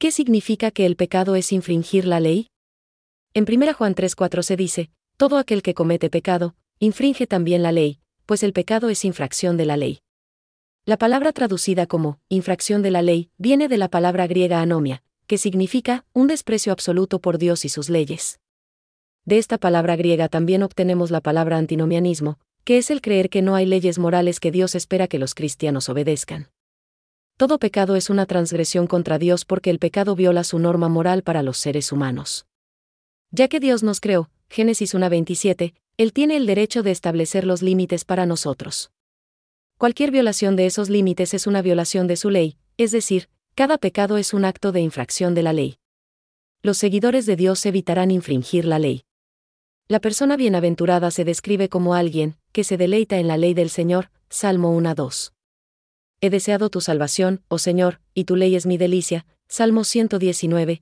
¿Qué significa que el pecado es infringir la ley? En 1 Juan 3:4 se dice, todo aquel que comete pecado, infringe también la ley, pues el pecado es infracción de la ley. La palabra traducida como infracción de la ley viene de la palabra griega anomia, que significa un desprecio absoluto por Dios y sus leyes. De esta palabra griega también obtenemos la palabra antinomianismo, que es el creer que no hay leyes morales que Dios espera que los cristianos obedezcan. Todo pecado es una transgresión contra Dios porque el pecado viola su norma moral para los seres humanos. Ya que Dios nos creó, Génesis 1:27, Él tiene el derecho de establecer los límites para nosotros. Cualquier violación de esos límites es una violación de su ley, es decir, cada pecado es un acto de infracción de la ley. Los seguidores de Dios evitarán infringir la ley. La persona bienaventurada se describe como alguien que se deleita en la ley del Señor, Salmo 1:2. He deseado tu salvación, oh Señor, y tu ley es mi delicia, Salmo 119,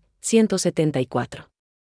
174.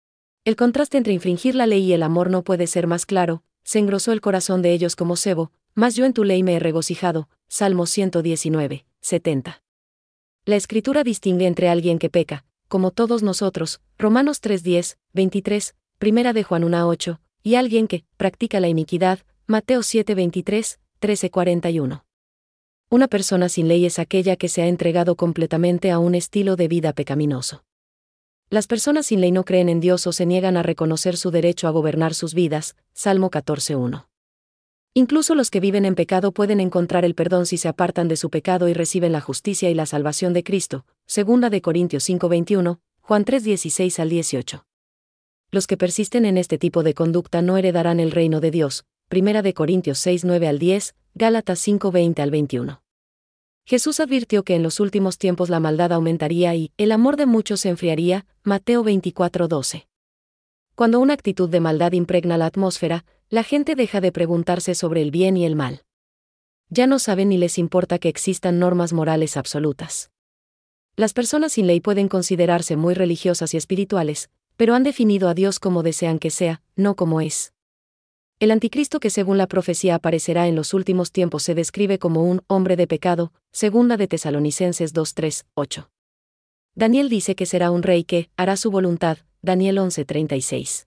El contraste entre infringir la ley y el amor no puede ser más claro, se engrosó el corazón de ellos como sebo, mas yo en tu ley me he regocijado, Salmo 119, 70. La Escritura distingue entre alguien que peca, como todos nosotros, Romanos 3:10, 23, 1 de Juan 1:8, y alguien que practica la iniquidad, Mateo 7:23, 13:41. Una persona sin ley es aquella que se ha entregado completamente a un estilo de vida pecaminoso. Las personas sin ley no creen en Dios o se niegan a reconocer su derecho a gobernar sus vidas, Salmo 14:1. Incluso los que viven en pecado pueden encontrar el perdón si se apartan de su pecado y reciben la justicia y la salvación de Cristo, 2 de Corintios 5:21, Juan 3:16 al 18. Los que persisten en este tipo de conducta no heredarán el reino de Dios, 1 de Corintios 6:9 al 10, Gálatas 5:20 al 21. Jesús advirtió que en los últimos tiempos la maldad aumentaría y el amor de muchos se enfriaría, Mateo 24:12. Cuando una actitud de maldad impregna la atmósfera, la gente deja de preguntarse sobre el bien y el mal. Ya no saben ni les importa que existan normas morales absolutas. Las personas sin ley pueden considerarse muy religiosas y espirituales, pero han definido a Dios como desean que sea, no como es. El anticristo que según la profecía aparecerá en los últimos tiempos se describe como un hombre de pecado, 2 de Tesalonicenses 2:3, 8. Daniel dice que será un rey que hará su voluntad, Daniel 11:36.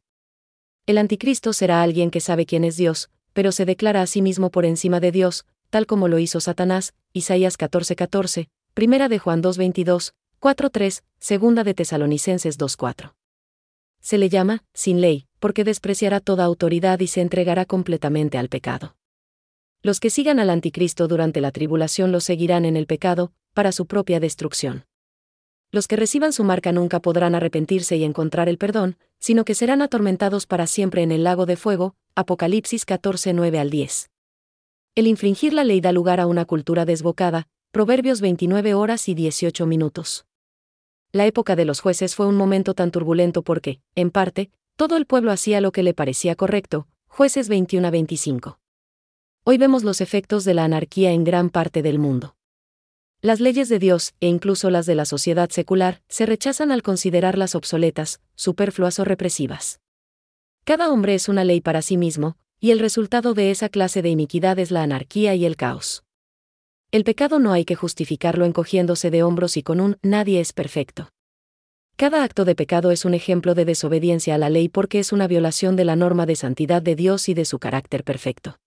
El anticristo será alguien que sabe quién es Dios, pero se declara a sí mismo por encima de Dios, tal como lo hizo Satanás, Isaías 14:14, 1 de Juan 2:22, 4:3, 2 de Tesalonicenses 2:4. Se le llama sin ley, porque despreciará toda autoridad y se entregará completamente al pecado. Los que sigan al anticristo durante la tribulación lo seguirán en el pecado, para su propia destrucción. Los que reciban su marca nunca podrán arrepentirse y encontrar el perdón, sino que serán atormentados para siempre en el lago de fuego, Apocalipsis 14:9 al 10. El infringir la ley da lugar a una cultura desbocada, Proverbios 29 horas y 18 minutos. La época de los jueces fue un momento tan turbulento porque, en parte, todo el pueblo hacía lo que le parecía correcto, Jueces 21-25. Hoy vemos los efectos de la anarquía en gran parte del mundo. Las leyes de Dios, e incluso las de la sociedad secular, se rechazan al considerarlas obsoletas, superfluas o represivas. Cada hombre es una ley para sí mismo, y el resultado de esa clase de iniquidad es la anarquía y el caos. El pecado no hay que justificarlo encogiéndose de hombros y con un «nadie es perfecto». Cada acto de pecado es un ejemplo de desobediencia a la ley porque es una violación de la norma de santidad de Dios y de su carácter perfecto.